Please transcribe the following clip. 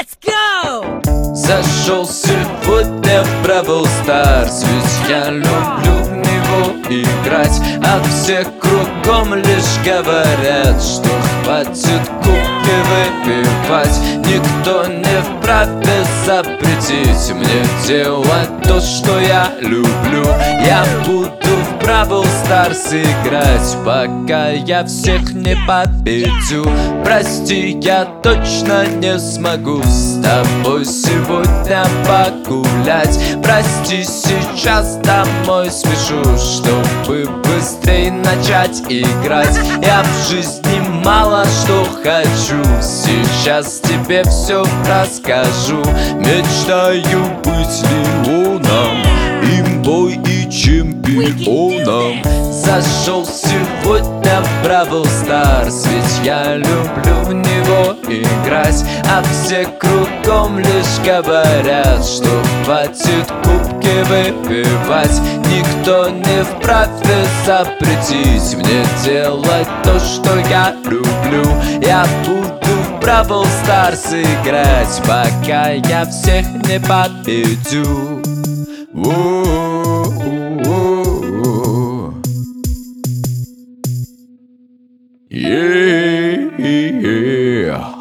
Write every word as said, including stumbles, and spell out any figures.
Let's go! Зашел сегодня в Бравл Старс, ведь я люблю в него играть. А все кругом лишь говорят, что хватит кубки выпивать. Никто не вправе запретить мне делать то, что я люблю. Я буду в Бравл Старс играть, пока я всех не победю. Прости, я точно не смогу с тобой сегодня погулять. Прости, сейчас домой спешу, чтобы быстрее начать играть. Я в жизни мало что хочу, сейчас тебе все расскажу. Мечтаю быть Леоном, имбой и чемпионом. Зашел сегодня в Бравл Старс, ведь я люблю в него играть. А все кругом лишь говорят, что хватит кубки выпивать. Никто не вправе запретить мне делать то, что я люблю. Я буду в Бравл Старс играть, пока я всех не победю. Yeah, yeah.